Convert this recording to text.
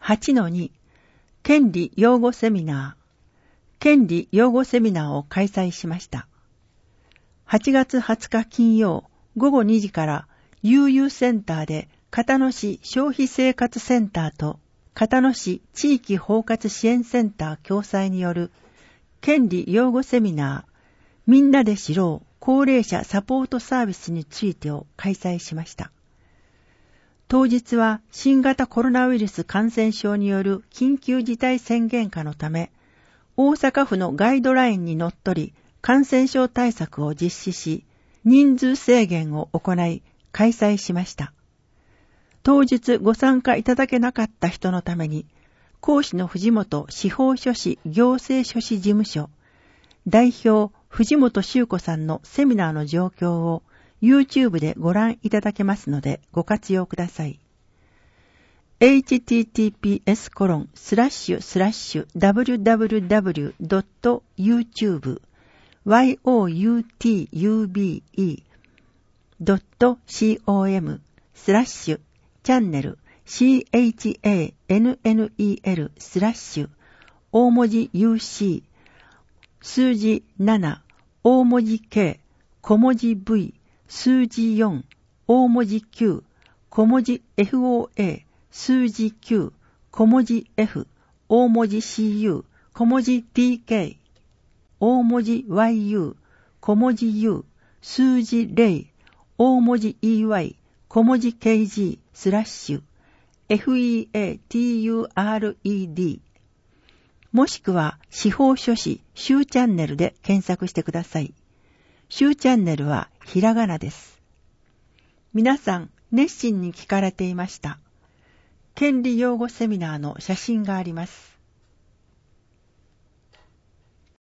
8-2 権利擁護セミナーを開催しました。8月20日金曜午後2時から悠々センターで片野市消費生活センターと片野市地域包括支援センター共催による権利擁護セミナーみんなで知ろう高齢者サポートサービスについてを開催しました。当日は新型コロナウイルス感染症による緊急事態宣言下のため、大阪府のガイドラインにのっとり感染症対策を実施し、人数制限を行い開催しました。当日ご参加いただけなかった人のために、講師の藤本司法書士行政書士事務所、代表藤本修子さんのセミナーの状況をYouTube でご覧いただけますのでご活用ください。https://www.youtube.channel大文字 UC 数字7大文字 K 小文字 V 数字4大文字 Q 小文字 FOA 数字9小文字 F 大文字 CU 小文字 TK 大文字 YU 小文字 U 数字0大文字 EY 小文字 KG スラッシュ FEATURED もしくは司法書士シチャンネルで検索してください。シチャンネルはひらがなです。皆さん熱心に聞かれていました。権利擁護セミナーの写真があります。